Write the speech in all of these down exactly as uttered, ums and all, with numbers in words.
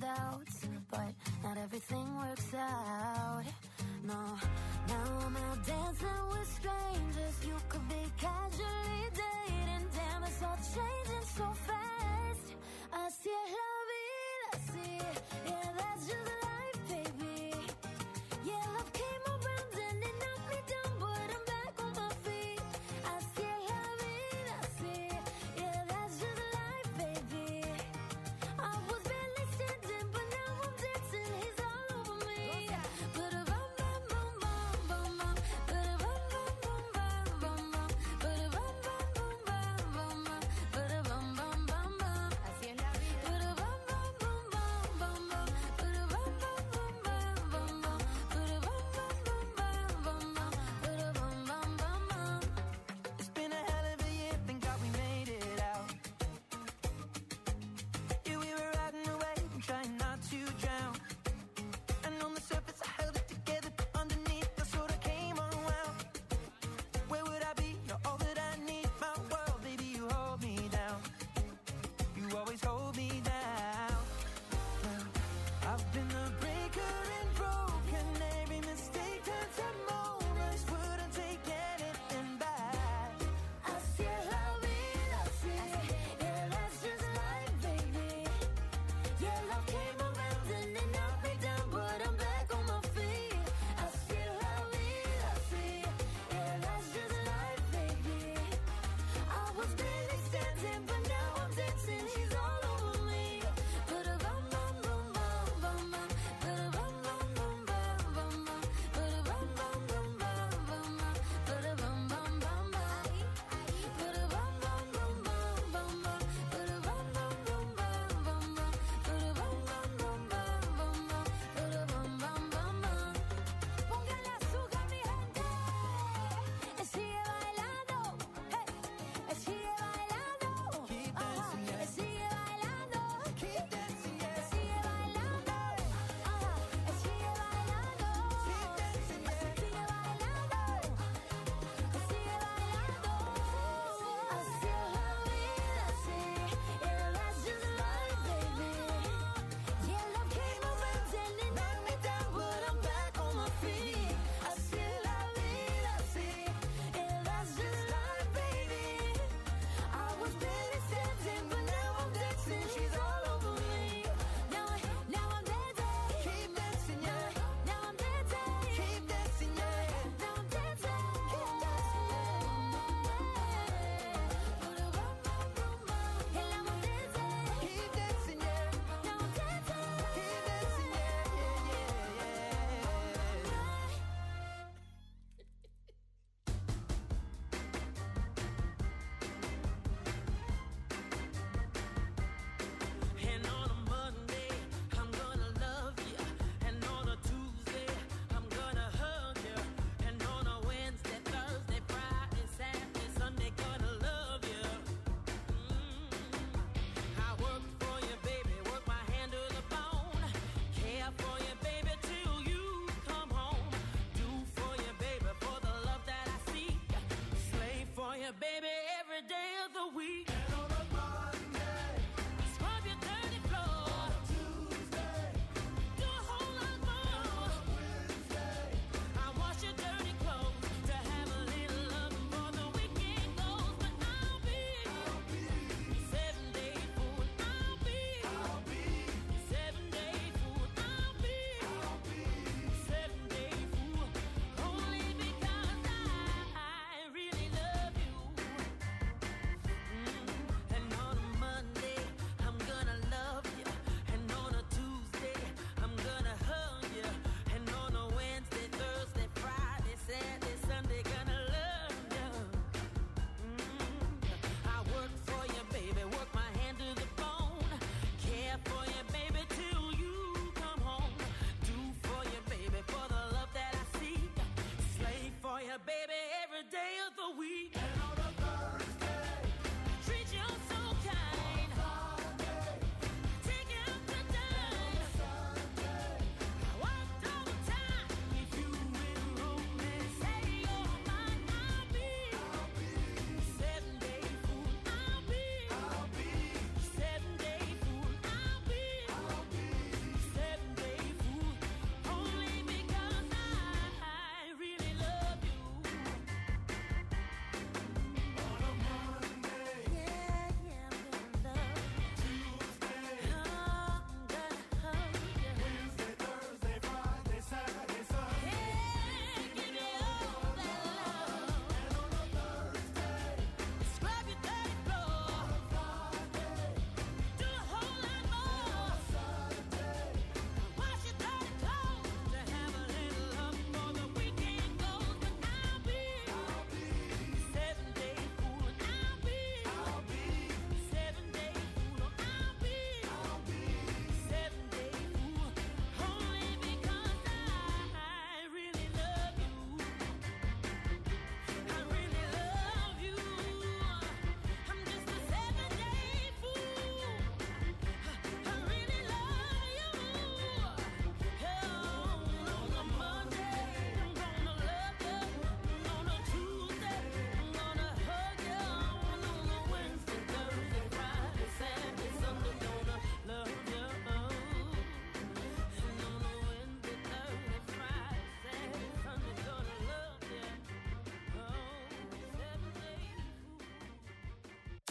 doubts, but not everything works out. No, now I'm out dancing with strangers. You could be casually dating. Damn, it's all changing so fast. Así es la vida, sí. Yeah, that's just life, baby. Yeah, love came around and it knocked me down, but I'm back on my feet. Así es la vida, sí. Yeah, that's just life, baby. I was barely standing, but now I'm dancing. He's all over me. But a bum bum bum bum bum bum. But a bum bum bum bum bum bum. But a bum bum bum bum bum bum. But a bum bum bum bum. Así es la vida. But a bum bum bum bum bum bum. But a bum bum bum bum bum bum. But a bum bum bum bum bum bum. But a bum bum bum bum. It's been a hell of a year, thank God we made it out. Yeah, we were riding away and trying not to drown. And on the surface I held it together, but underneath I sort of came unwound. Where would I be? You're all that I need. My world, baby, you hold me down. You always hold me down. Now, I've been the breaker and broken. Every mistake turns to moments. Wouldn't take anything back. Así es la vida, sí. Yeah, that's just life, baby. Yeah, love came around and it knocked me down, but I'm back on my feet. Así es la vida, sí. Yeah, that's just life, baby. I was barely standing, but now I'm dancing. He's all over me. But a bum bum bum bum bum bum. But a bum bum bum bum bum bum. But a bum bum bum bum bum bum. But a bum bum bum bum. But a bum bum bum bum bum bum. But a bum bum bum bum bum bum. But a bum bum bum bum bum bum.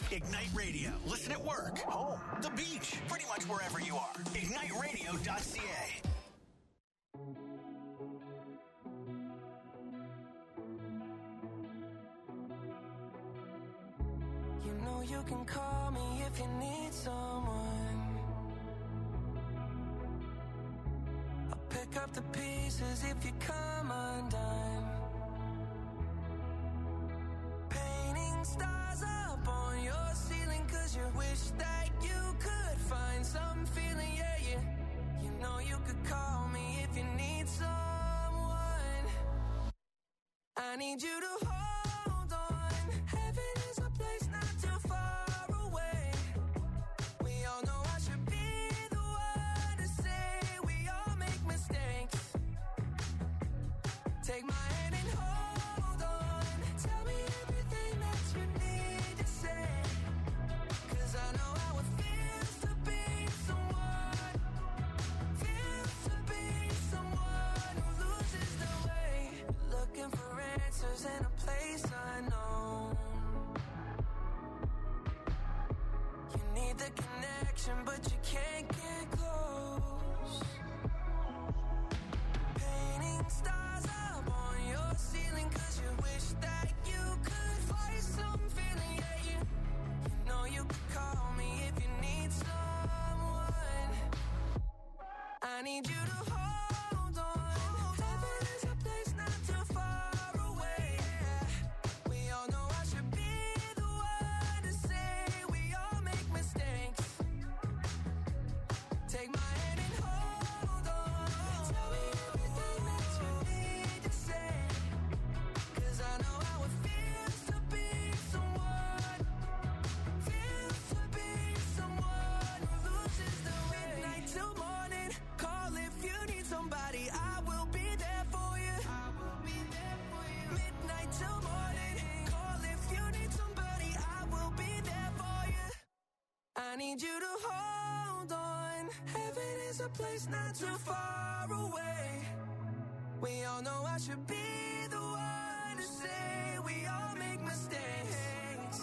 Ignite Radio. Listen at work, home, the beach, pretty much wherever you are. ignite radio dot c a. You know you can call me if you need someone. I'll pick up the pieces if you come undone. Painting stars up on your ceiling 'cause you wish that you could find some feeling, yeah, yeah. You know you could call me if you need someone. I need you to hold on. Heaven is a place not too far away. We all know I should be the one to say we all make mistakes. Take my hand and hold on. Tell me everything that you need to say. 'Cause I know how it feels to be someone. Feels to be someone who loses their way. Looking for answers in a place unknown. You need the connection, but you can't get close. Painting stars up on your ceiling 'cause you wish that you could find some feeling, yeah, you, you know you could call me if you need someone. I need you to hold on. Heaven is a place not too far away. We all know I should be the one to say we all make mistakes. Take my hand and hold on. Tell me everything that you need to say. 'Cause I know how it feels to be someone. Feels to be someone who loses the way. Midnight till morning. Call if you need somebody. I will be there for you. I will be there for you. Midnight till morning. Call if you need somebody. I will be there for you. I need you to hold on. Heaven is a place not too far away. We all know I should be the one to say we all make mistakes.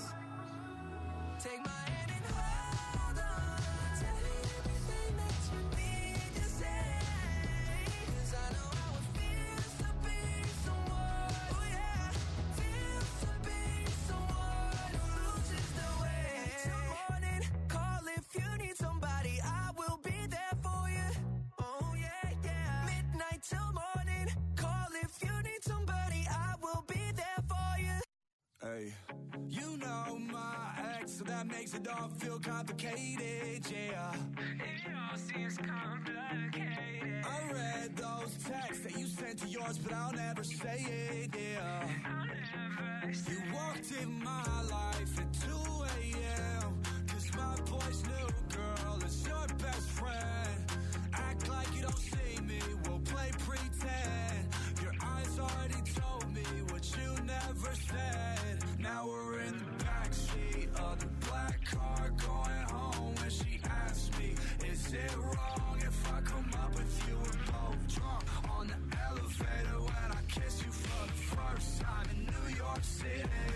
Take my hand and hold on. Tell me everything that you need to say. 'Cause I know how it feels to be someone. Oh yeah, feels to be someone who loses the way. Till morning, call if you need somebody. I will be there for you. Oh yeah, yeah. Midnight till morning, call if you need somebody. I will be there for you. Hey, you know my ex, so that makes it all feel complicated, yeah. It all seems complicated. I read those texts that you sent to yours, but I'll never say it, yeah. I'll never say You walked in my life at two a.m. 'Cause my boy's new girl is your best friend. Act like you don't see me, we'll play pretend. Your eyes already told me what you never said. Now we're in the backseat of the black car going home when she asked me, is it wrong if I come up with you? We're both drunk on the elevator when I kiss you for the first time in New York City.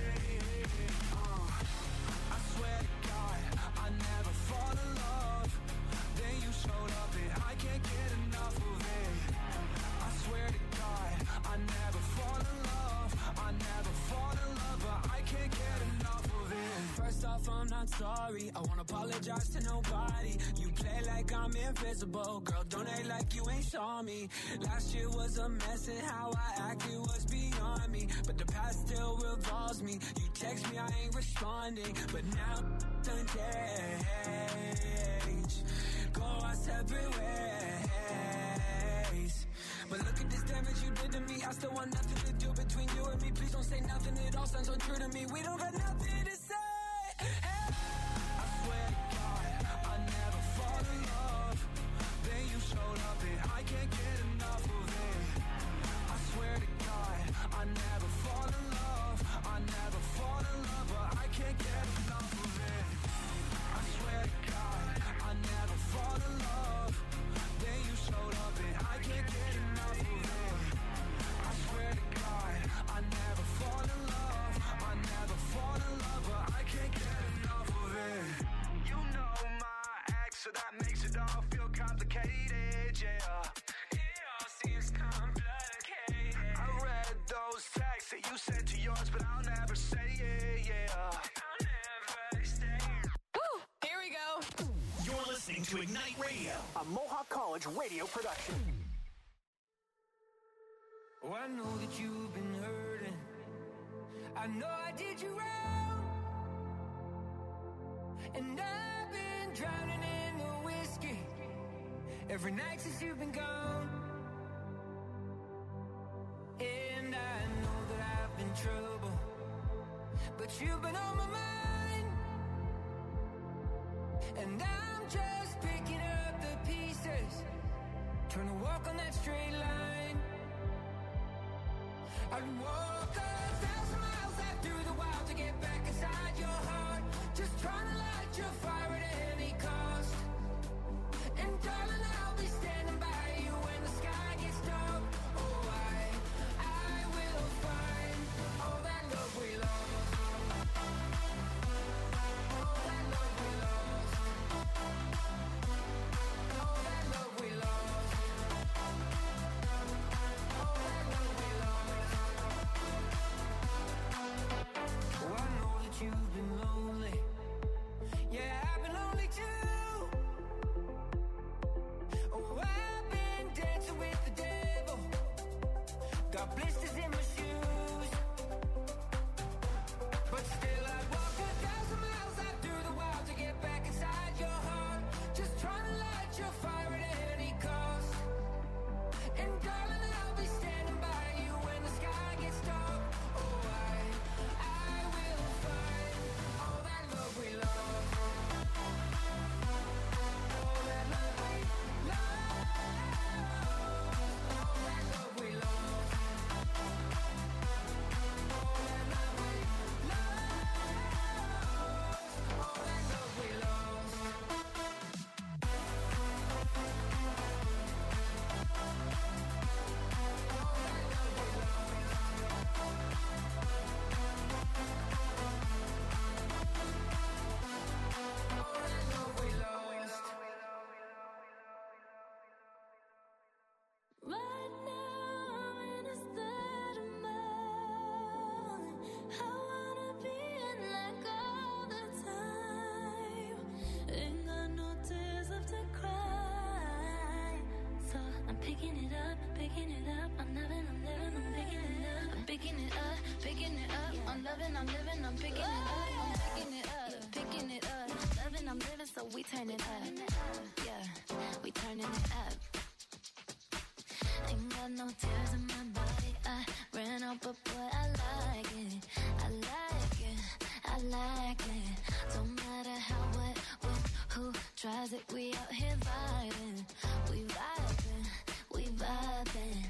Uh, I swear to God, I never fall in love. Then you showed up and I can't get enough of it. I swear to God, I never fall in love. I never fall in love, but I can't get enough of it. First off, I'm not sorry. I won't apologize to nobody. You play like I'm invisible. Girl, don't act like you ain't saw me. Last year was a mess and how I acted was beyond me. But the past still revolves me. You text me, I ain't responding. But now done change. Go our separate ways. But look at this damage you did to me. I still want nothing to do between you and me. Please don't say nothing. It all sounds so true to me. We don't got nothing to say. Hey. I swear to God, I never fall in love. Then you showed up and I can't get enough of it. I swear to God, I never fall in love. I never fall in love, but I can't get enough of it. I swear to God, I never fall in love. Then you showed up and I can't get enough of it. I swear to God, I never fall in love. I never fall in things that you said to yours, but I'll never say it, yeah. I'll never stay. Woo! Here we go. You're listening to Ignite Radio, a Mohawk College radio production. Oh, I know that you've been hurting. I know I did you wrong. And I've been drowning in the whiskey every night since you've been gone. And I know that I've been trouble, but you've been on my mind. And I'm just picking up the pieces, trying to walk on that straight line. I'd walk a thousand miles out through the wild to get back inside your heart, just trying to light your fire at any cost. And darling, I'll be standing by you when the sky gets dark. Oh, I, I will find all that love we lost. All that love we lost. All that love we lost. All that love we lost. Oh, I know that you've been lonely. Yeah, I've been lonely too. Oh, I've been dancing with the devil. Got blisters in my shoes. But still I'd walk a thousand miles out through the wild to get back inside your heart, just trying to light your fire at any cost. And darling, I'll be standing by you when the sky gets dark. Oh, I, I will find all that love we lost. All that love we lost. All that love we lost. All that love we lost. All that love we lost. Right now I'm in a state of mind. I wanna be in like all the time. Ain't got no tears left to cry. So I'm picking it up, picking it up. I'm loving, I'm living, I'm picking it up. I'm picking it up, picking it up. I'm loving, I'm living, I'm picking it up. I'm picking it up, picking it up. Loving, I'm living, so we turn it up. Yeah, we turning it up. Ain't got no tears in my body. I ran out, but boy, I like it. I like it. I like it. Don't matter how, what, when, who tries it. We out here vibing. We vibing. We vibing.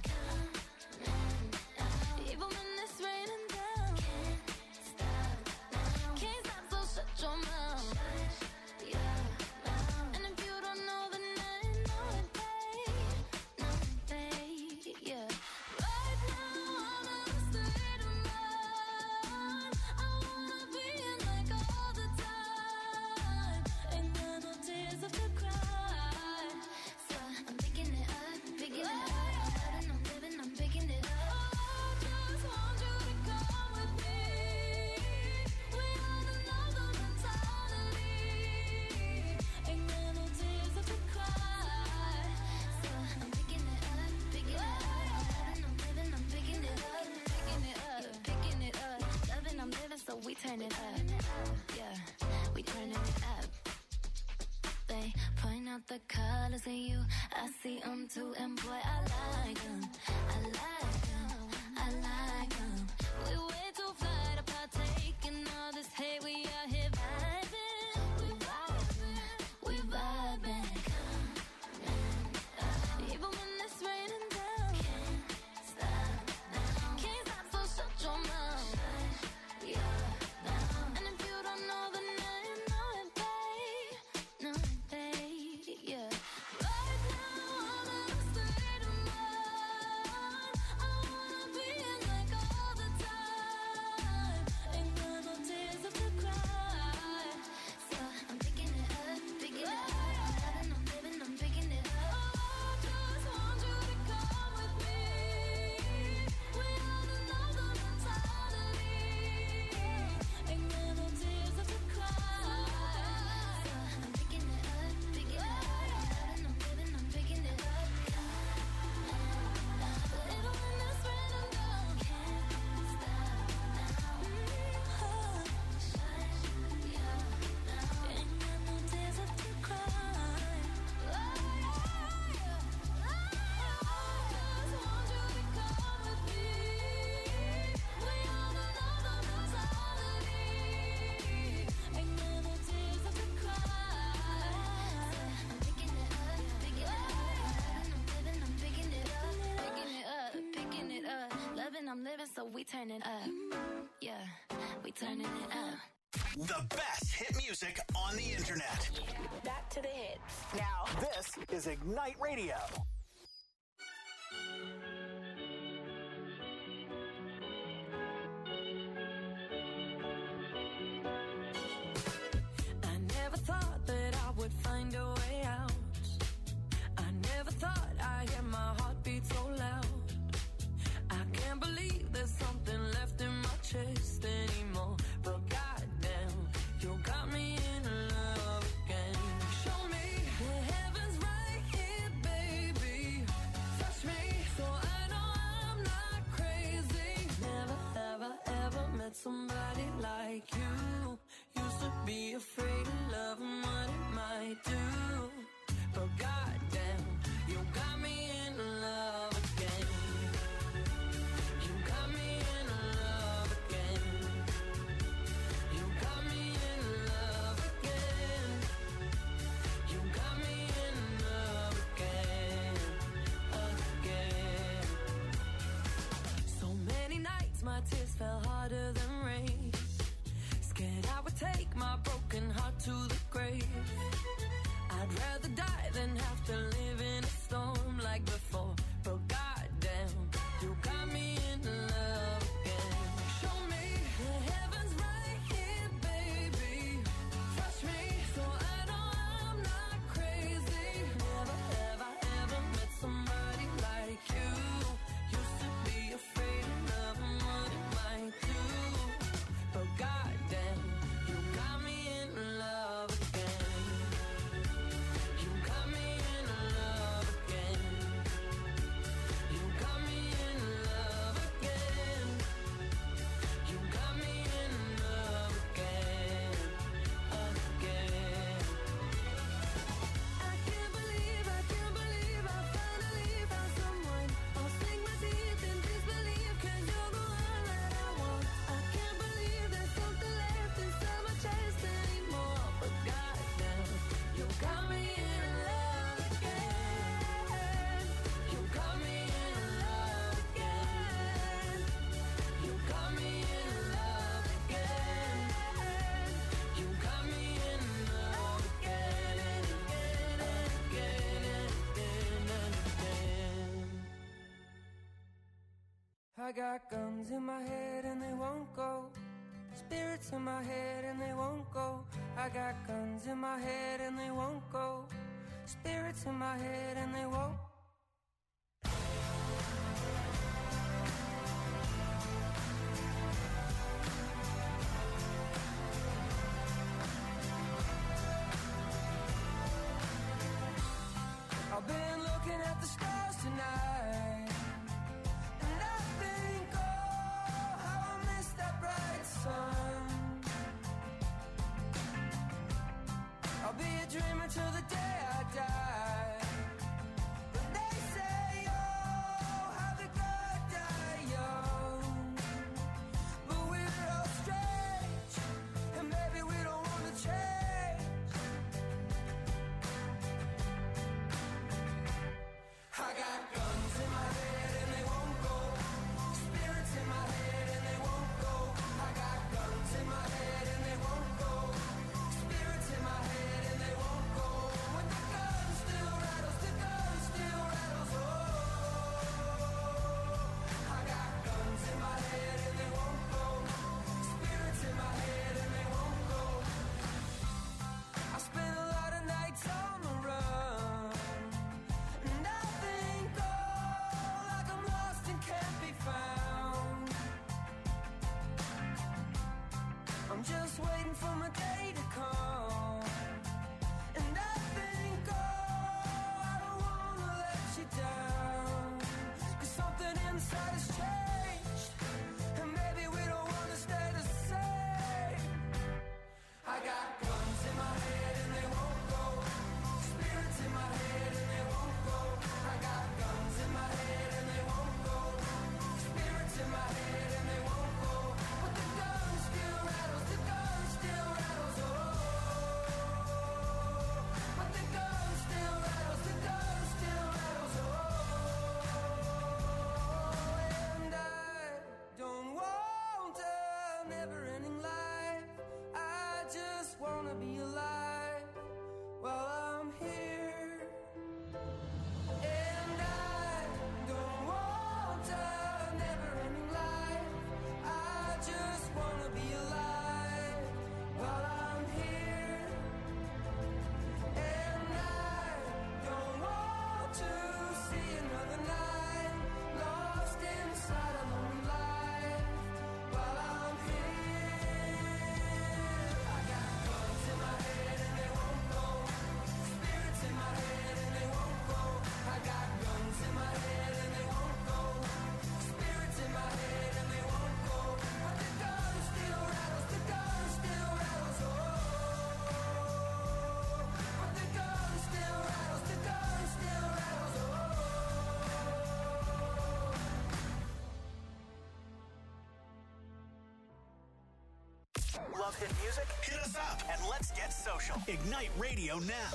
Even when it's raining down. Can't stop now. Can't stop, so shut your mouth. Shut your mouth. And if you don't know, then I know it, babe. Know it, babe. Yeah. Right now I'm in a state of mind. I wanna be in like all the time. Ain't got no tears left to cry. So I'm picking it up, picking it up. I'm loving, I'm living, I'm picking it up. I just want you to come with me. We have another mentality. Ain't got no tears left to cry. So I'm picking it up, picking it up. I'm loving, I'm living, I'm picking it up, picking it up, picking it up. Loving, I'm living, so we turn it up. Yeah, we turning it up. They point out the colors in you. I see them too, and boy, I like them. I like them. I like them. We way too fly to partake in all this hate. We out here vibing. We vibing. We vibing. Even when it's raining down. Can't stop now. Can't stop, so shut your mouth. Shut your mouth. And if you don't know, then I know it, babe. Know it, babe. Yeah. Right now I'm in a state of mind. we turning up. Yeah, we turning it up. The best hit music on the internet. Back to the hits. Now, this is Ignite Radio. I never thought that I would find a way out. I never thought I'd hear my heartbeat so loud. I can't believe there's something left in my chest anymore. But goddamn, you got me in love again. Show me the heavens right here, baby. Touch me so I know I'm not crazy. Never, ever, ever met somebody like you. Used to be afraid of love and what it might do. But goddamn, you got me in love again. You got me in love again. You got me in love again. You got me in love again, again. So many nights my tears fell harder than rain. Scared I would take my broken heart to the grave. I'd rather die than have to live in a storm like before. But goddamn, you got me in love again. Show me the heavens right here, baby. Touch me so I know I'm not crazy. Never, ever, ever met somebody like you. Used to be afraid of love and what it might do. But goddamn, you got me in love again. You got me in love again. You got me in love again. You got me in love again, again. I can't believe, I can't believe I finally found someone. I'll sink my teeth in disbelief 'cause you're the one that I want. I can't believe there's something left inside my chest anymore. But goddamn, you got me in love again. You got me in love again. You got me in love again. You got me in love again and again and again and again and again. I got guns in my head and they won't go. Spirits in my head and they won't go. I got guns in my head and they won't go. Spirits in my head and they won't. I've been looking at the stars tonight, and I think, oh, how I miss that bright sun. I'll be a dreamer till the day I die, but Love hit music? Hit us up and let's get social. Ignite Radio now.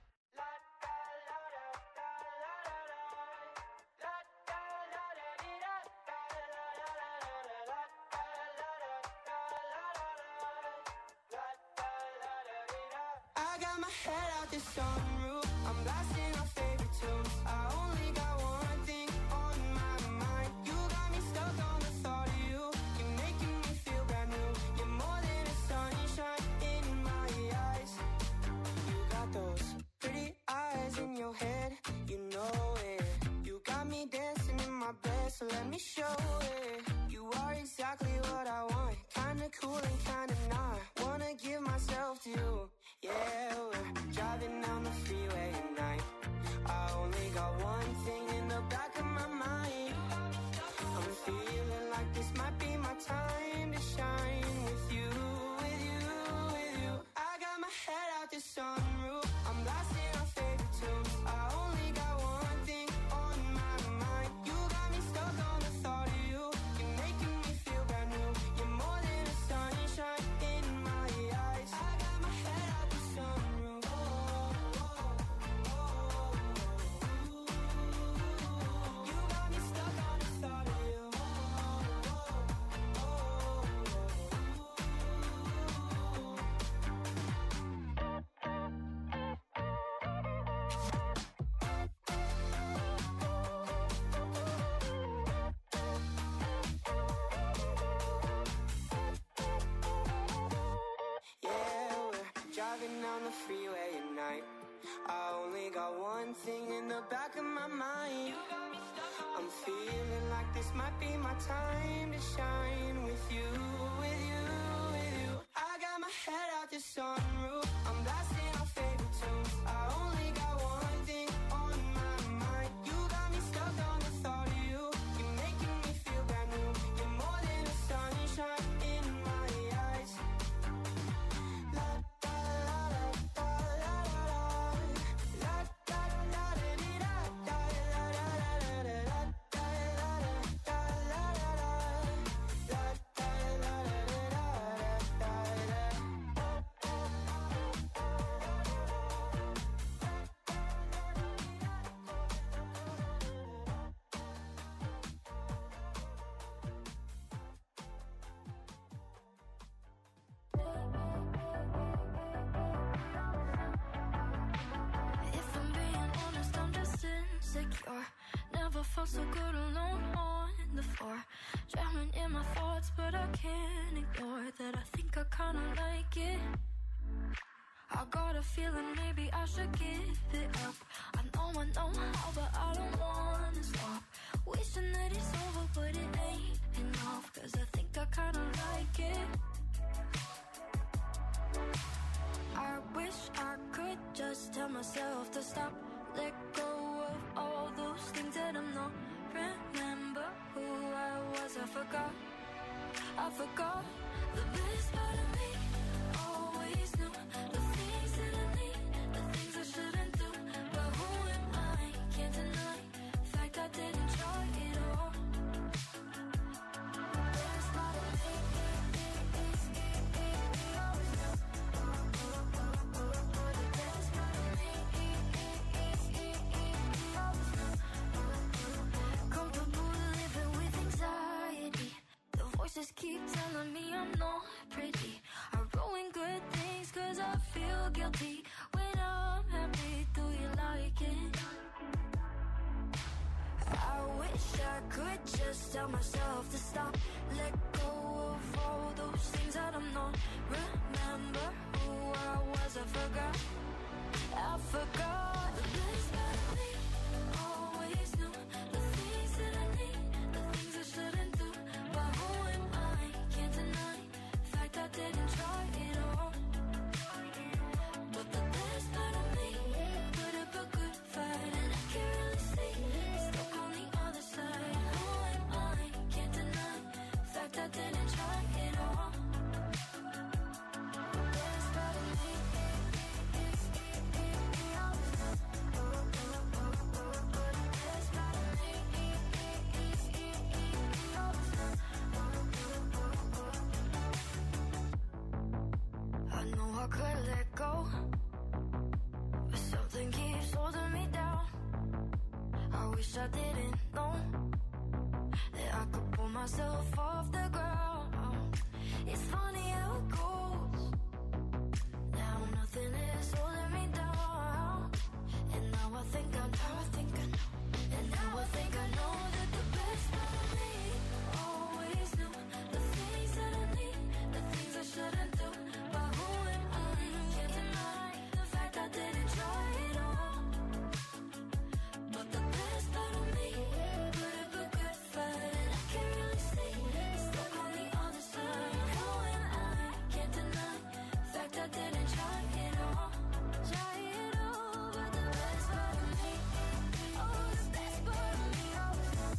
I got my head out the sunroof. I'm blasting our favorite tunes. I only got one thing on my mind. You got me stuck on the thought of you. You're making me feel brand new. You're more than a sunshine in my eyes. You got those pretty eyes in your head. You know it. You got me dancing in my bed, so let me show it. You are exactly what I want. Kinda cool and kinda not. Wanna give myself to you. Yeah, we're driving down the freeway at night. I only got one thing in the back of my mind. I'm feeling like this might be my time to shine with you, with you, with you. I got my head out the sunroof. I'm blasting our favorite tunes. I only got one thing on my mind. You got me stuck on the thought of you. You're making me feel brand new. You're more than a sunshine in my eyes. I got my head out the sunroof. Oh, oh, oh, oh. You got me stuck on the thought of you. Oh, oh, yeah, we're driving down the freeway at night. I only got one thing in the back of my mind. I'm feeling like this might be my time to shine with you, with you, with you. I got my head out the sunroof. I'm blasting our favorite tunes. I only got one thing on my mind. You got me stuck on the thought of you. You're making me feel brand new. You're more than a sunshine in my eyes. La da la da la la la da da da dee da da la la la la la da la da la la la la da la la la If I'm being honest, I'm just insecure. Never felt so good alone on the floor. Drowning in my thoughts, but I can't ignore that I think I kinda like it. I got a feeling maybe I should give it up. I know I know how, but I don't wanna stop. Wishing that it's over, but it ain't enough. Cause I think I kinda like it. I wish I could just tell myself to stop. Let go of all those things that I'm not. Remember who I was, I forgot. I forgot the best part of me. Always knew the things that I need, the things I shouldn't do. But who am I? Can't deny the fact I didn't try it all. Best part of me. Comfortable living with anxiety. The voices keep telling me I'm not pretty. I ruin good things cause I feel guilty. When I'm happy, do you like it? I wish I could just tell myself to stop. Let go of all those things that I'm not. Remember who I was, I forgot. I forgot the best part of me. Always knew the things that I need, the things I shouldn't do. But who am I? Can't deny the fact I didn't try it all. But the best part of me put up a good fight, and I can't really see it's stuck on the other side. Who am I? Can't deny the fact I didn't try it all. Best part of me. wish I didn't know that I could pull myself off the ground. It's funny how it goes. Now nothing is holding me down. And now I think I know, I think I know. And now I think I know that the best part of me always knew the things that I need, the things I shouldn't do. But who am I? Can't deny the fact I didn't try it all. But the best part of me put up a good fight, and I can't really see stuck on the other side. Who am I? Can't deny the fact I didn't try it all. Try it all, but the best part of me, oh, the best part of me, oh,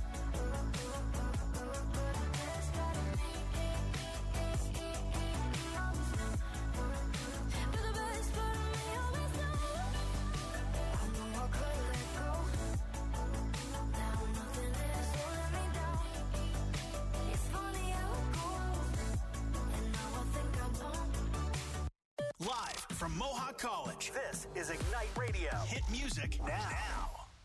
the best part of me, but the best part of me always knows. I know I could let go. Now nothing is holding me down. It's funny how it goes. And now I think I know. Live from Mohawk College, this is Ignite Radio. Hit music now.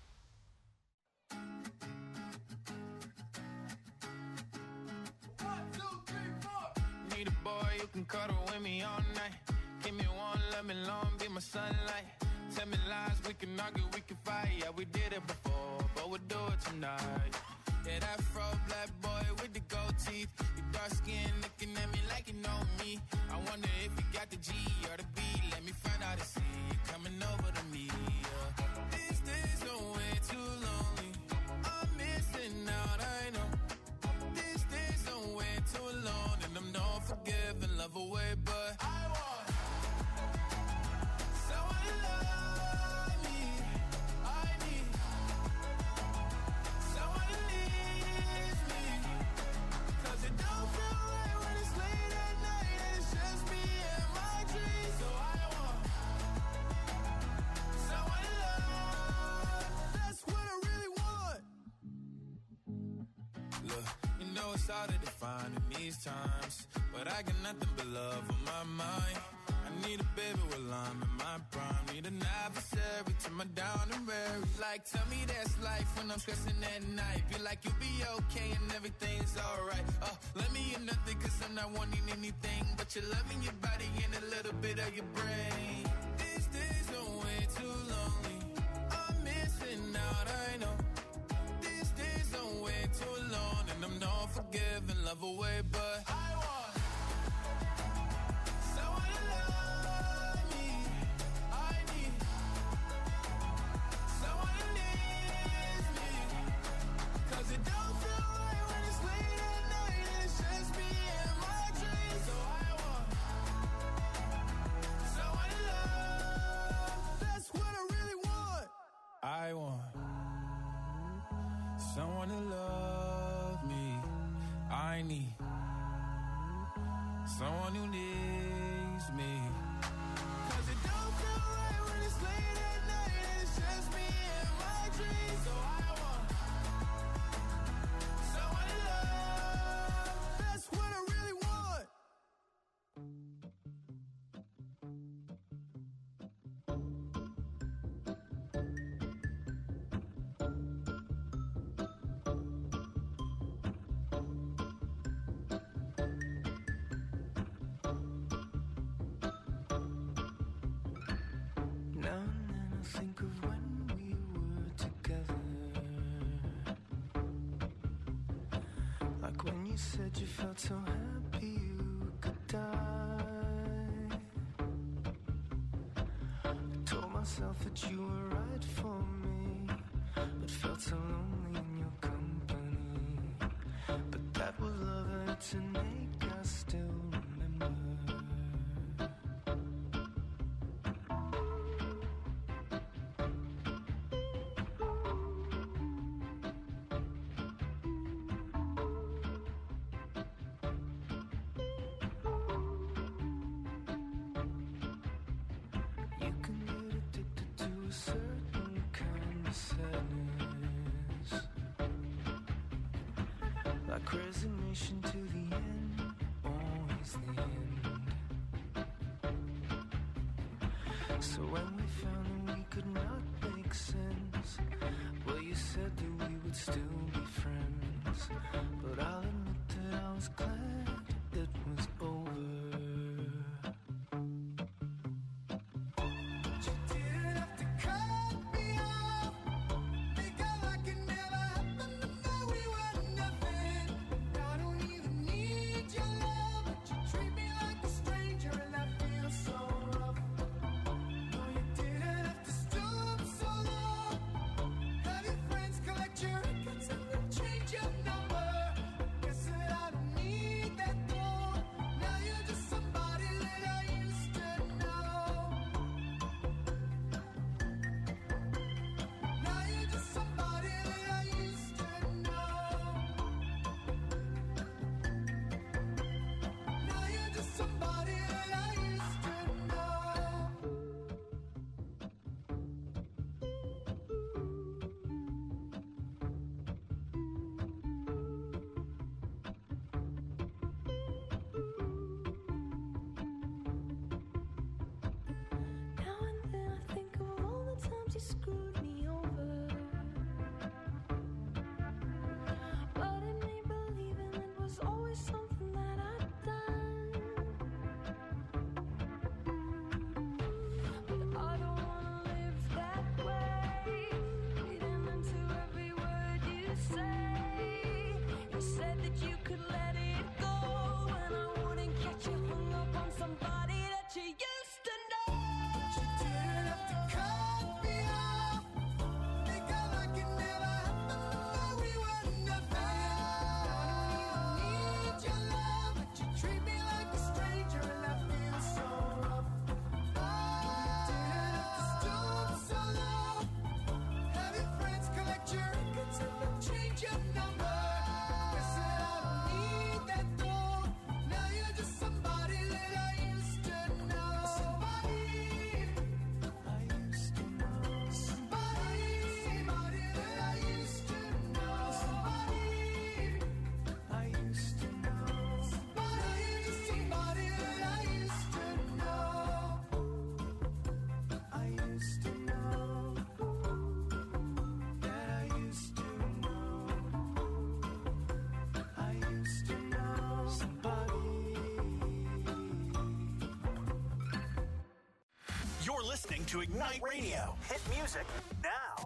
Need a boy who can cuddle with me all night. Give me one, let me long, be my sunlight. Tell me lies, we can argue, we can fight. Yeah, we did it before, but we'll do it tonight. Yeah, that fro black boy with the gold teeth. Your dark skin looking at me like you know me. I wonder if you got the G or the B. Let me find out and see you coming over to me. Yeah. These days are way too lonely. I'm missing out, I know. These days are way too long, and I'm not forgiving, love away, but I want someone to love me. I need someone to leave me, 'cause it don't feel right when it's late at night and it's just me and my dreams. So I want someone to love. That's what I really want. Look, you know it's hard to define in these times, but I got nothing but love on my mind. I need a baby while I'm in my prime. Need an adversary to my down and weary. Like, tell me that's life when I'm stressing at night. Be like, you'll be okay and everything's alright. Uh, let me in nothing, 'cause I'm not wanting anything but your love in your body and a little bit of your brain. These days are way too lonely. I'm missing out, I know. These days are way too long, and I'm not forgiving, love away, but I want someone to love me. I need someone to leave me, 'cause it don't feel right when it's late at night and it's just me and my dreams. So I want someone to love. That's what I really want. I want someone to love me. I need someone who needs me, 'cause it don't feel right when it's late at night and it's just me and my dreams. So I want someone to love. That's what I really want. Now and then I think of when we were together, like when you said you felt so happy you could die. I told myself that you were right for me, but felt so lonely in your company. But that was love and to make us still remember. You can get addicted to a certain kind of sadness, like resignation to the end, always the end. So when we found that we could not make sense, well, you you said that we would still be friends, but I'll admit that I was glad it was over. You're listening to Ignite Radio. Hit music now.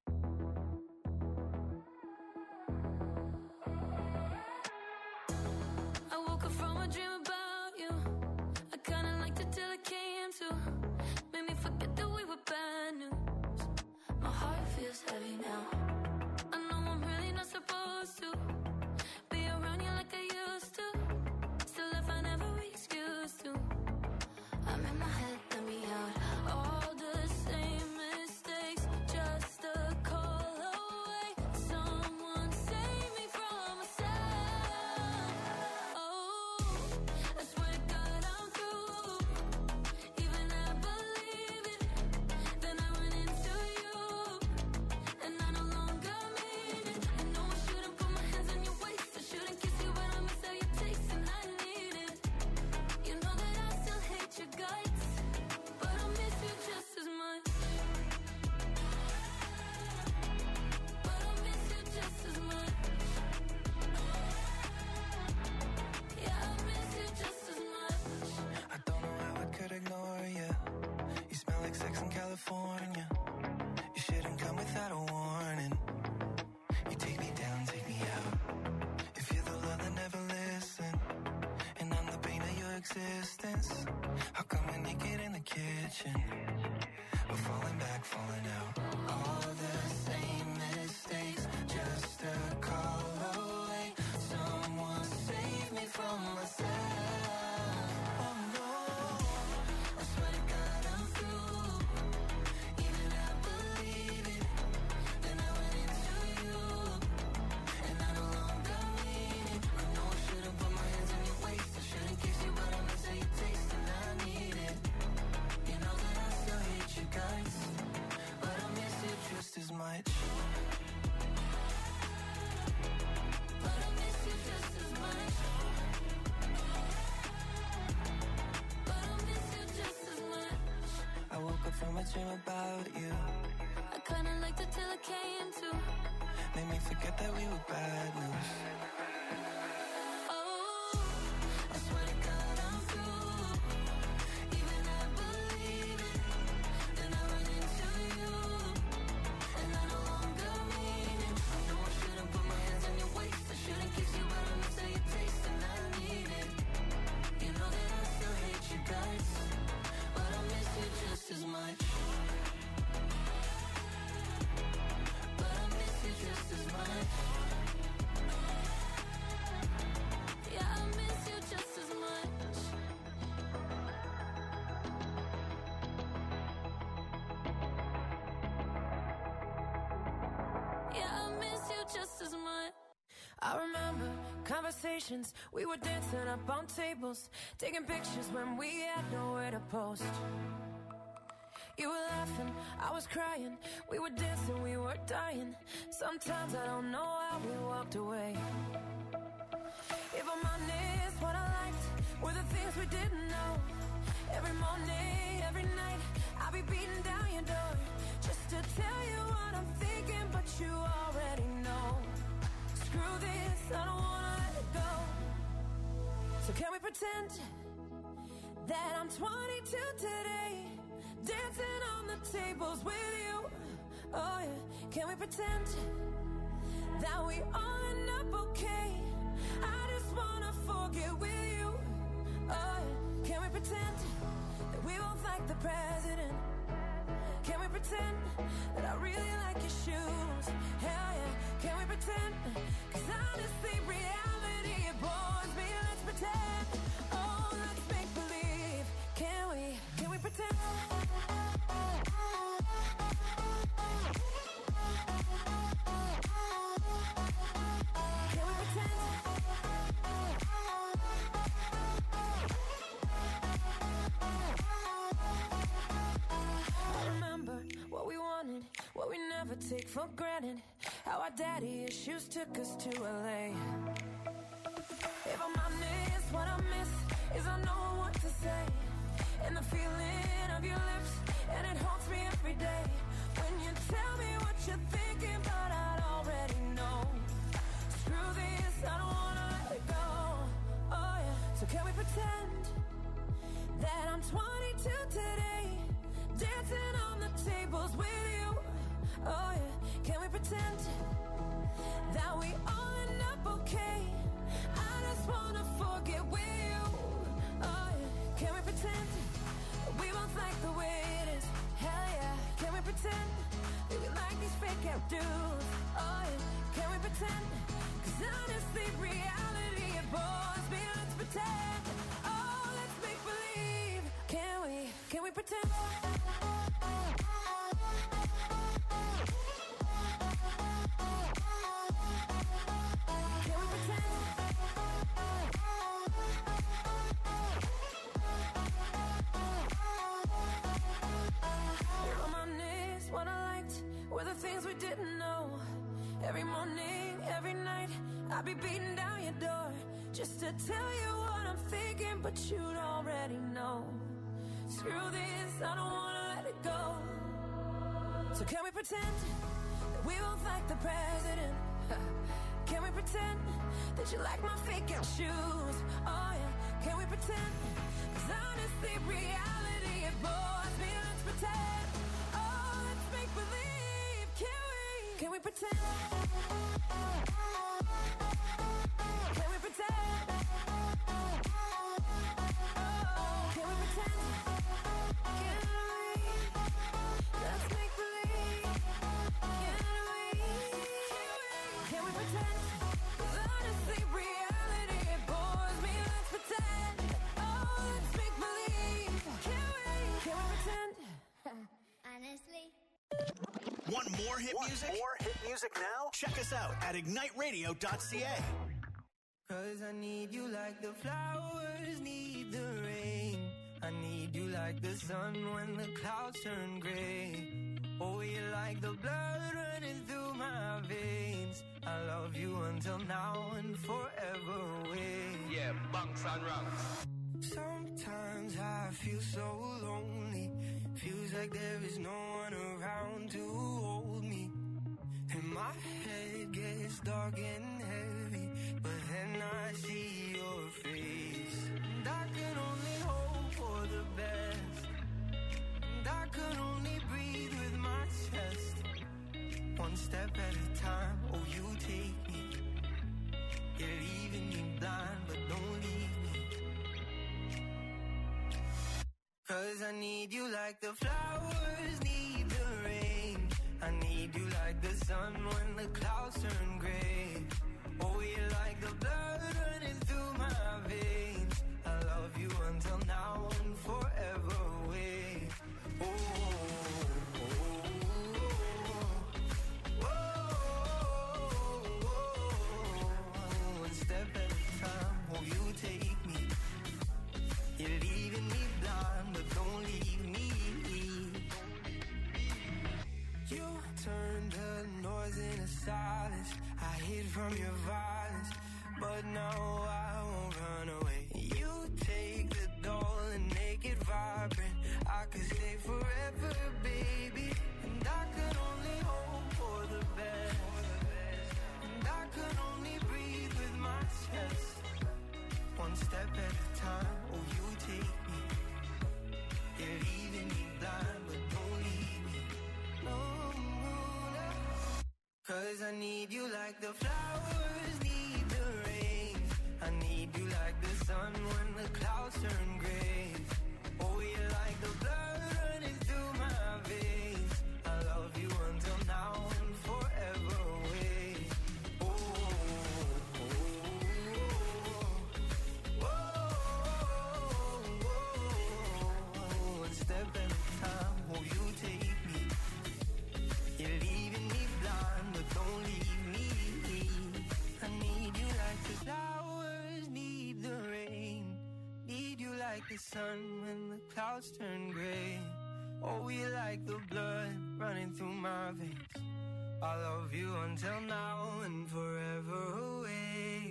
I woke up from a dream about you. I kinda liked it till it came to. Made me forget that we were bad news. My heart feels heavy now. I know I'm really not supposed to be around you like I used to. Still if I never excuse to. I'm in my head, let me out. All the same mistakes, just a call away. Someone save me from myself. Oh, I swear to God I'm through. Even I believe it. Then I run into you, and I no longer mean it. I know I shouldn't put my hands on your waist. I shouldn't kiss you, but I miss how you taste, and I need it. You know that I still hate your guts, but I miss you just as much. But I miss you just as much. Yeah, I miss you just as much. I don't know how I could ignore you. You smell like sex in California. You shouldn't come without a warning. You take me down, take me out. If you're the love that never listened, and I'm the pain of your existence, how come we're naked in the kitchen? We're falling back, falling out. All the same mistakes, just a call away. Someone save me from myself. Oh no, I swear to God I'm through. Even I believe it. Then I went into you, and I no longer mean it. I know I shouldn't put my hands on your waist. I shouldn't kiss you, but I miss how you taste, and I need it. You know that I still hate you guys, but I miss you just as much. But I miss you just as much. But I miss you just as much. I woke up from a dream about you. I kinda liked it till it came to. forget that we were bad news. Oh, I swear to God I'm through. Even I believe it. Then I run into you, and I no longer mean it. I know I shouldn't put my hands on your waist. I shouldn't kiss you, but I miss how you taste, and I need it. You know that I still hate you guys, but I miss you just as much. But I miss you just as much. Yeah, I miss you just as much. Yeah, I miss you just as much. I remember conversations, we were dancing up on tables, taking pictures when we had nowhere to post. You were laughing, I was crying, we were dancing, we were dying. Sometimes I don't know how we walked away. If I'm honest, what I liked were the things we didn't know. Every morning, every night, I'll be beating down your door just to tell you what I'm thinking, but you already know. Screw this, I don't wanna let it go. So can we pretend that I'm twenty-two today, dancing on the tables with you? Oh yeah, can we pretend that we all end up okay? I just wanna forget with you. Oh yeah, can we pretend that we both like the president? Can we pretend that I really like your shoes? Hell yeah, can we pretend? Cause honestly, reality, it bores me. Let's pretend. Oh, let's make believe. Can we, can we pretend? Can we pretend? I remember what we wanted, what we never take for granted. How our daddy issues took us to L A. If I'm honest, what I miss is I know what to say, and the feeling of your lips, and it haunts me every day. When you tell me what you're thinking, but I'd already know. Screw this, I don't wanna let it go. Oh yeah, so can we pretend that I'm twenty-two today, dancing on the tables with you? Oh yeah, can we pretend that we all end up okay? I just wanna forget with you. Oh yeah, can we pretend that we both like the way it is? Hell yeah, can we pretend that we like these fake out dudes? Oh yeah, can we pretend? Cause honestly, reality, it bores me. Let's pretend. Oh, let's make believe. Can we, can we pretend? Can we pretend? If I'm honest, what I liked were the things we didn't know. Every morning, every night, I'll be beating down your door just to tell you what I'm thinking, but you'd already know. Screw this, I don't wanna let it go. So can we pretend that we both like the president? Can we pretend that you like my fake out shoes? Oh yeah, can we pretend? Cause honestly, reality, it bores me. Let's pretend. Oh, let's make believe. Can we? Can we pretend? Can we pretend? Oh, can we pretend? Can we? Let's make believe. Can we? Can we pretend? 'Cause honestly, reality, it bores me. Let's pretend. Oh, let's make believe. Can we? Can we pretend? Honestly. Want more hit Want music? more hit music now? Check us out at ignite radio dot c a. Cause I need you like the flowers need the rain. I need you like the sun when the clouds turn gray. Oh, you're like the blood running through my veins. I love you until now and forever away. Yeah, bunks and ranks. Sometimes I feel so lonely. Feels like there is no one around to hold me. In my head it gets dark and heavy, but then I see your face. And I can only hope for the best. And I can only breathe with my chest. One step at a time, oh you take me. You're leaving me blind, but don't leave me. 'Cause I need you like the flowers need the rain. I need you like the sun when the clouds turn gray. Oh, you're like the blood running through my veins. I love you until now and forever away. Oh, oh, oh, oh, oh, oh. One step at a time, oh, you take me. You're leaving me blind, but don't leave me. You turned the noise into silence. I hid from your violence, but now I won't run away. You take the doll and make it vibrant. I could stay forever, baby. And I could only hope for the best. And I could only breathe with my chest. One step at a time, oh you take me. You're leaving me blind, but don't leave me. No, no, no. 'Cause I need you like the flowers need the rain. I need you like the sun when the clouds turn gray. Oh, you're like the blood running through my veins. I love you until now and forever away. Oh, oh, oh, oh, oh. One step at a time, oh you take me. You're leaving me blind, but don't leave me. I need you like the flowers need the rain. Need you like the sun when the clouds turn gray. Oh, you like the blood running through my veins. I love you until now and forever away.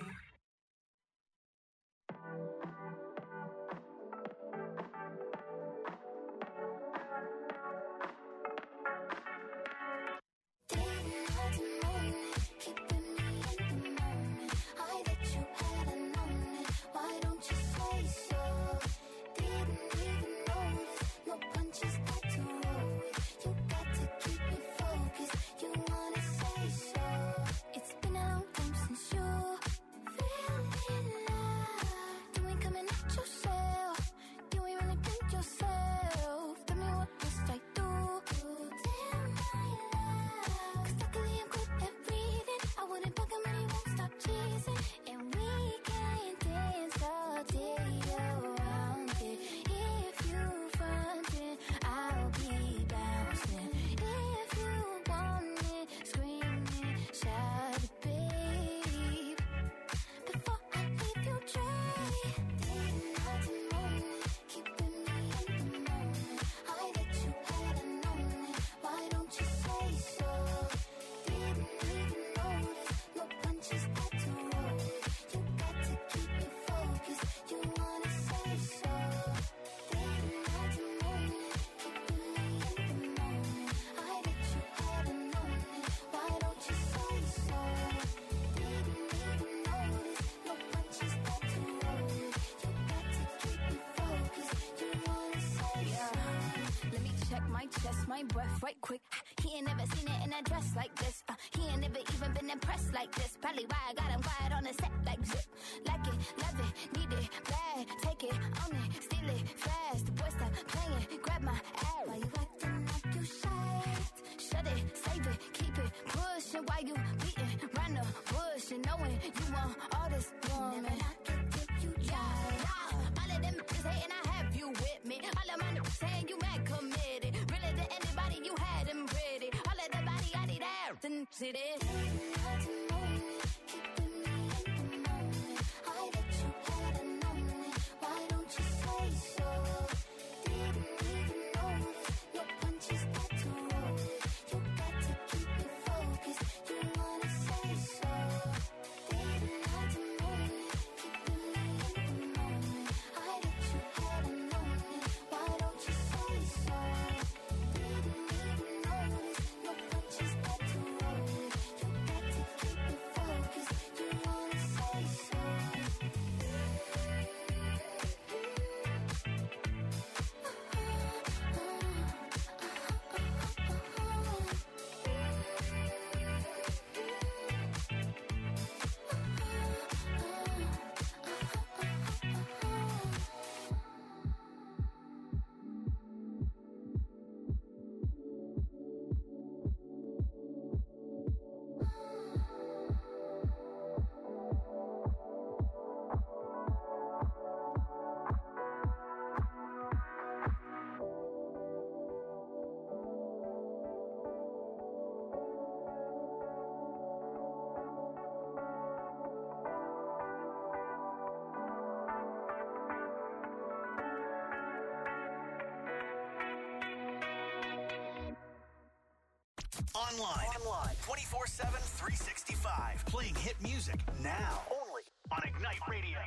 Didn't hurt the moment, keeping me in the moment. I bet you had known it. Why don't you say so? Didn't even notice. No punches got to roll with. You got to keep me focused. You wanna say so? It's been a long time since you feel in love. You ain't coming at yourself. You ain't really think yourself. Tell me what must I do? Tell my love. 'Cause luckily I'm good at breathing. I wouldn't bug him and he won't stop teasing. And we can dance all day around it. If you frontin', I'll be bouncing. If you want it, scream it, shout it, babe. Before I leave you dry, didn't hurt the moment, keeping me in the moment. I bet you had known it. Why don't you say so? Didn't even notice. No punches got to roll with. You got to keep me focused. You wanna say so? Didn't hurt the moment, keeping me in the moment. I bet you had known it. Why don't you say so? Didn't even notice. No punches got to roll with. You got to keep me focused. You wanna say so? Let me check my chest, my breath right quick. He ain't never seen it in a dress like this. Uh, he ain't never even been impressed like this. Probably why I got him quiet on the set like zip. Like it, love it, need it, bad. Take it, own it, steal it, fast. The boy stop playing, grab my ass. Why you acting like you shy? Shut it, save it, keep it pushing while you beating round the bush and knowing you want all this woman. Never knock it till you Yeah, try. yeah. All of them is hating, I have you with me. All of my niggas saying you mad committed. Really to anybody, you had them pretty. All of the body, I need ass and see this. Didn't hurt the moment, keeping me in the moment. I bet you had known it. Why don't you say so? Didn't even notice. No punches got to roll with. You got to keep me focused. You wanna say so? Didn't hurt the moment, keeping me in the moment. I bet you had known it. Why don't you say so? Didn't even notice. No punches got to roll with. You got to Online. Online. twenty-four seven, three sixty-five. Playing hit music now. Only on Ignite Radio.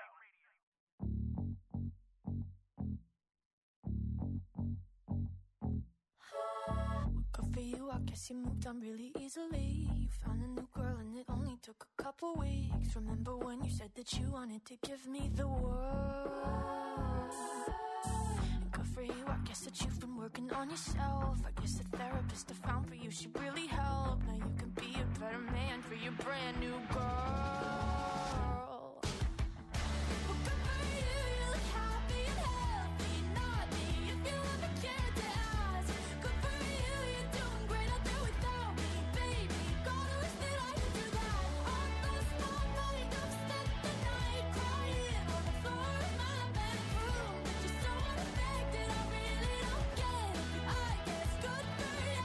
Good for you, I guess you moved on really easily. You found a new girl and it only took a couple weeks. Remember when you said that you wanted to give me the world? And good for you, I guess that you've been working on yourself. I guess the therapist I found for you should really help. Now you can be a better man for your brand new girl. Well, good for you, you look happy and healthy. Not me, if you ever cared to ask. Good for you, you're doing great out there without me, baby. Gotta wish that I could do that. On those small nights, I've spent the night crying on the floor of my bedroom. But you're so unaffected, I really don't get it. I guess good for you.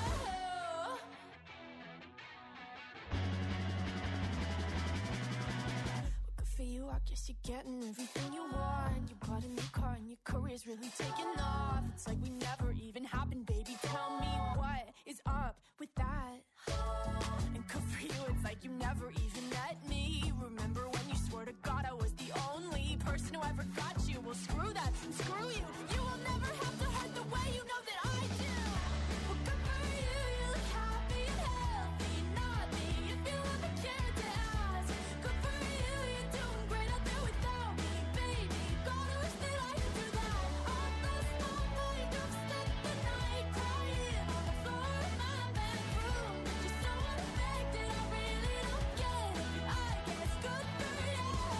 Good for you, I guess you're getting everything you want. You bought a new car and your career's really taking off. It's like we never even happened, baby. Tell me what is up with that. And good for you, it's like you never even met me. Remember when you swore to God I was the only person who ever got you? Well, screw that and screw you. You will never have to hurt the way you know that I do. Well, good for you, you look happy and healthy. Not me, if you ever cared to ask. Good for you, you're doing great out there without me, baby. Gotta wish that I could do that. On those small nights, I've spent the night crying on the floor of my bedroom. But you're so unaffected, I really don't get it. I guess good for you.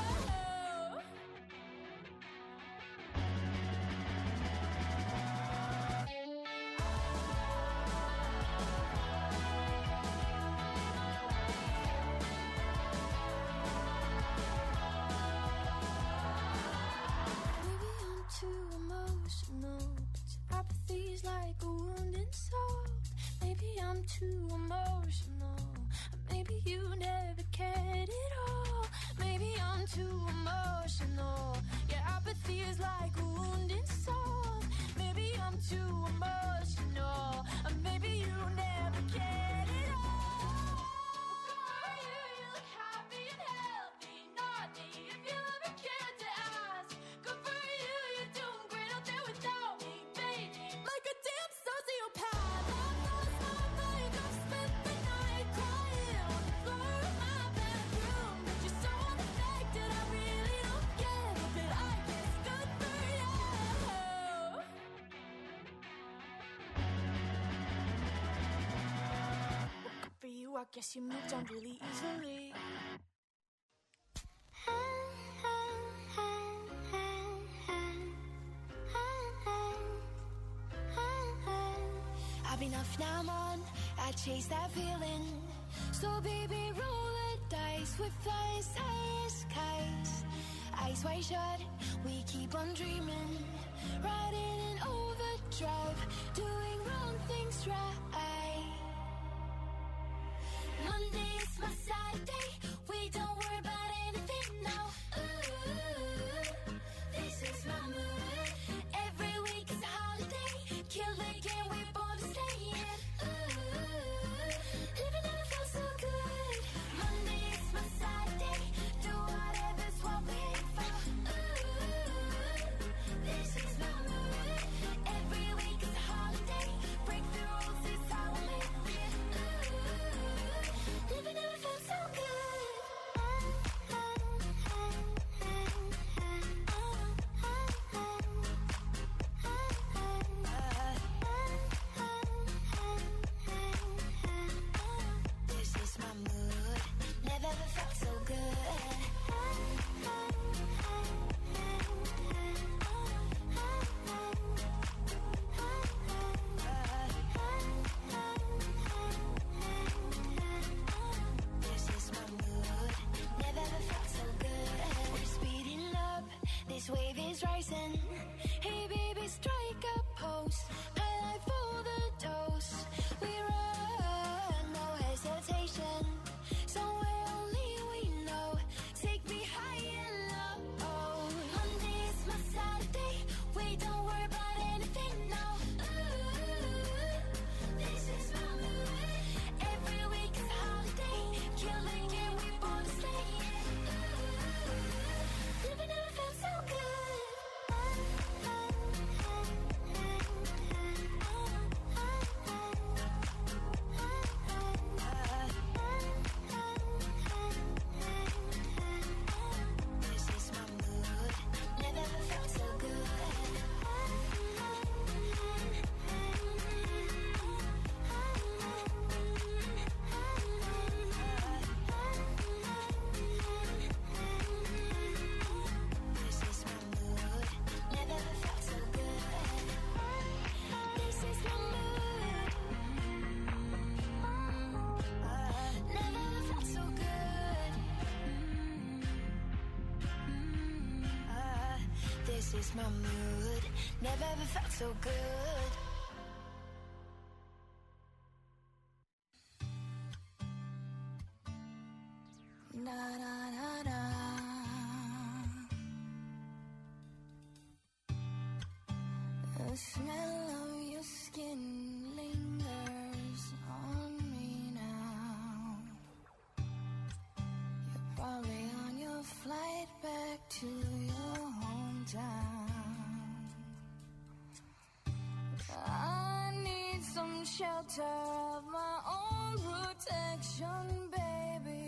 Maybe I'm too emotional. Apathy's like a wounded soul. Maybe I'm too emotional. Maybe you never cared at all. Maybe I'm too emotional. Yeah, apathy is like a wounded soul. Maybe I'm too emotional. Or maybe you never cared at all. Good for you, you look happy and healthy. Not me, if you ever cared to ask. Good for you, you're doing great out there without me, baby. Like a damn sociopath. On those small nights, I've spent the night crying on the floor of my bedroom. But you're so unaffected, I really don't get it. But I guess good for you. Good for you, I guess you moved on really easily. I've been off, now I'm on. I chase that feeling. So baby, roll the dice with us, ice kites. Eyes wide shut, we keep on dreaming. Riding in overdrive, doing wrong things right. Monday is my side day. We don't worry about anything now. Ooh, this is my mood. Every week is a holiday. Kill the game, we're born to stay in. Ooh, living never felt so good. Monday is my side day. Do whatever's what we aim for. Ooh, this is my mood. Every week is a holiday. Break the rules, it's how we live it. Ooh, living never felt so good. This is my mood. Never ever felt so good. This is my mood. Never ever felt so good. We're speeding up. This wave is rising. Hey baby, strike a pose. High life for the dose. We run, no hesitation. Somewhere only we know. Take me high and low. Monday is my Saturday. We don't worry about anything now. Ooh, this is my mood. is my mood. Never ever felt so good. Da da da da. The smell of your skin lingers on me now. You're probably on your flight back to your hometown. I need some shelter of my own protection, baby.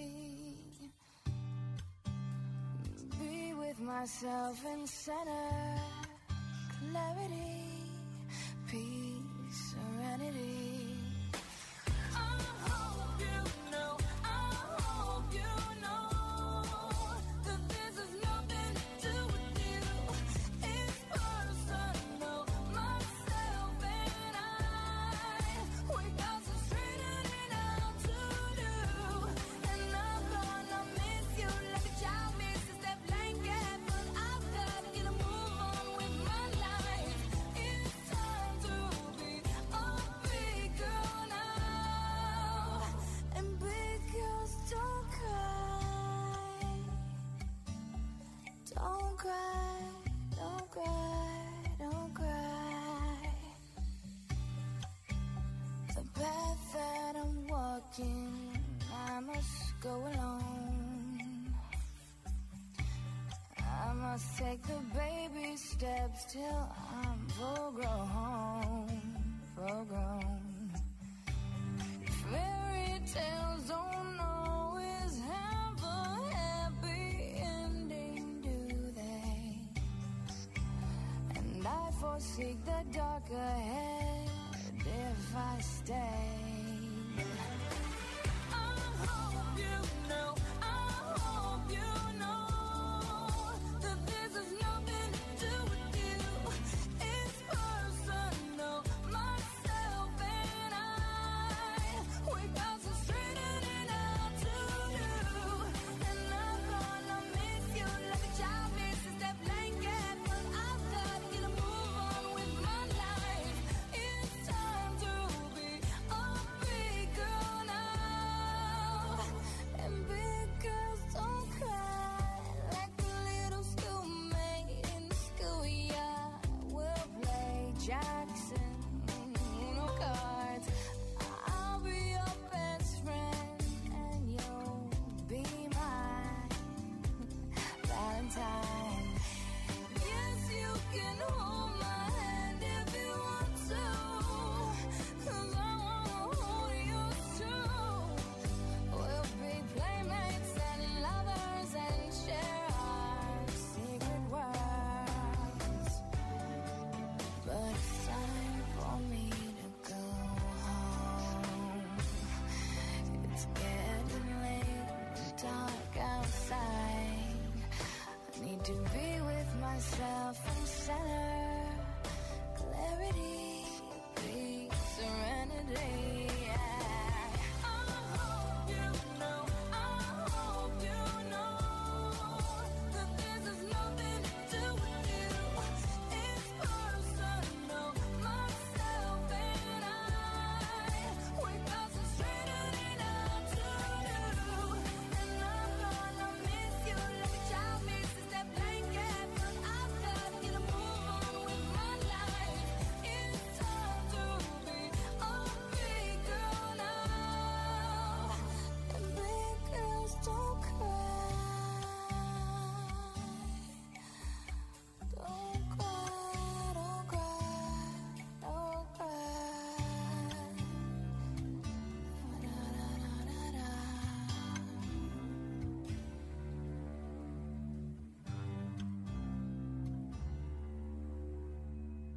Be with myself in center, clarity, peace, serenity. I hope you know, I hope you know that this has nothing to do with you. It's personal, myself and I. We got some straightening out to do, and I'm gonna miss you like a child misses that blanket, but I've got to get a move on with my life. It's time to be a big girl now, and big girls don't cry. Don't cry, don't cry, don't cry. The path that I'm walking, I must go alone. I must take the baby steps till I'm full grown, full grown. Fairy tales don't always have a happy ending, do they? And I foresee the dark ahead if I stay. I hope you know, I hope you know that this has nothing to do with you. It's personal, myself and I. We got some straightening out to do, and I'm gonna miss you like a child misses that blanket, but I've got to get a move on with my life. It's time to be a big girl now, and big girls don't cry like a little schoolmate in the schoolyard. We'll play Jackson, no cards. I'll be your best friend, and you'll be my Valentine. Yes, you can hold my hand if you want to, 'cause I wanna hold yours too. We'll be playmates and lovers and share our secret worlds. But it's time for me to go home. It's getting late, it's dark outside. I need to be with myself in center, clarity, peace, serenity. I hope you know, I hope you know that this has nothing to do with you. It's personal, myself and I. We got some straightening out to do, and I'm gonna miss you like a child misses that blanket, but I've got to get a move on with my life. It's time to be a big girl now, and big girls don't cry. Don't cry, don't cry, don't cry. Da-da-da-da-da.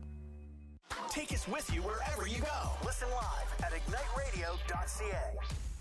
Take us with you wherever you go. Listen live at ignite radio dot c a.